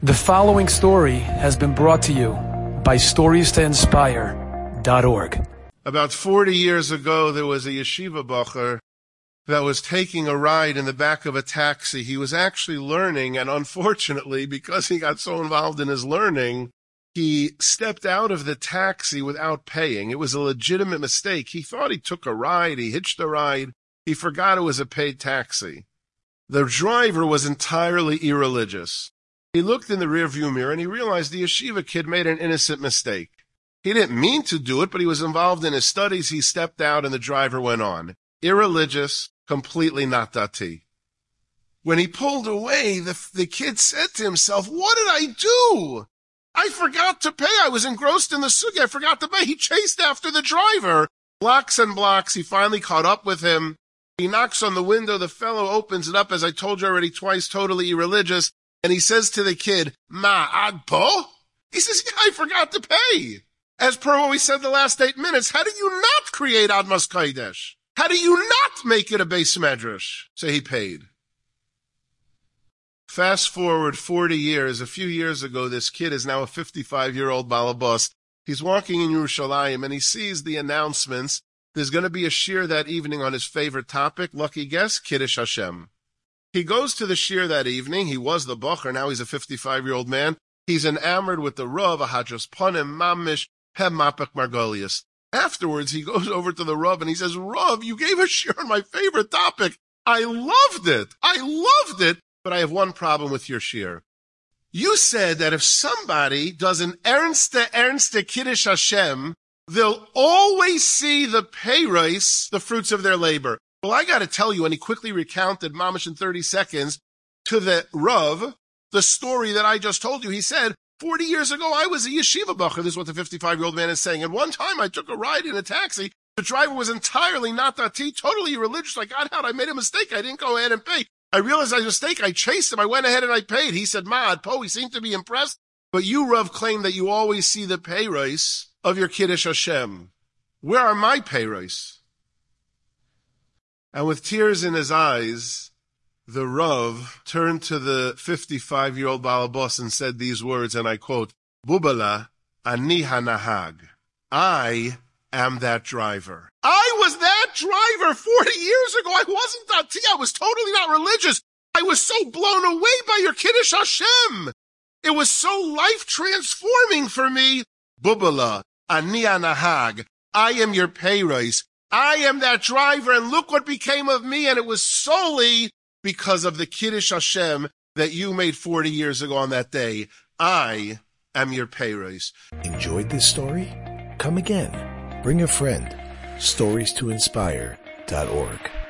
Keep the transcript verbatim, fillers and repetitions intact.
The following story has been brought to you by stories to inspire dot org. About forty years ago, there was a yeshiva bacher that was taking a ride in the back of a taxi. He was actually learning, and unfortunately, because he got so involved in his learning, he stepped out of the taxi without paying. It was a legitimate mistake. He thought he took a ride. He hitched a ride. He forgot it was a paid taxi. The driver was entirely irreligious. He looked in the rearview mirror and he realized the yeshiva kid made an innocent mistake. He didn't mean to do it, but he was involved in his studies. He stepped out and the driver went on. Irreligious, completely not dati. When he pulled away, the, the kid said to himself, "What did I do? I forgot to pay. I was engrossed in the sugi. I forgot to pay." He chased after the driver. Blocks and blocks. He finally caught up with him. He knocks on the window. The fellow opens it up, as I told you already twice, totally irreligious. And he says to the kid, "Ma, ad po?" He says, "Yeah, I forgot to pay." As per what we said the last eight minutes, how do you not create Admas Kodesh? How do you not make it a Beis Medrash? So he paid. Fast forward forty years. A few years ago, this kid is now a fifty-five-year-old balabas. He's walking in Yerushalayim and he sees the announcements. There's going to be a shir that evening on his favorite topic. Lucky guess, Kiddush Hashem. He goes to the shir that evening. He was the bacher. Now he's a fifty-five-year-old man. He's enamored with the Rav, a Hajos Ponim, Mamish, Hem Mapak Margolius. Afterwards, he goes over to the Rav and he says, "Rav, you gave a shir on my favorite topic. I loved it. I loved it. But I have one problem with your shir. You said that if somebody does an ernste ernste Kiddush Hashem, they'll always see the peiros, the fruits of their labor." Well, I got to tell you, and he quickly recounted, mamish in thirty seconds, to the Rav, the story that I just told you. He said, forty years ago, I was a yeshiva bacher. This is what the fifty-five-year-old man is saying. And one time I took a ride in a taxi. The driver was entirely not dati, totally irreligious. I got out. I made a mistake. I didn't go ahead and pay. I realized I made a mistake. I chased him. I went ahead and I paid. He said, "Ma'ad po." He seemed to be impressed. But you, Rav, claim that you always see the peiros of your Kiddush Hashem. Where are my peiros? And with tears in his eyes, the Rav turned to the fifty-five-year-old balabas and said these words, and I quote, "Bubala, ani hanahag." I am that driver. I was that driver forty years ago. I wasn't dati. I was totally not religious. I was so blown away by your Kiddush Hashem. It was so life-transforming for me. Bubala, ani hanahag. I am your peiros. I am that driver, and look what became of me, and it was solely because of the Kiddush Hashem that you made forty years ago on that day. I am your peiros. Enjoyed this story? Come again. Bring a friend. stories to inspire dot org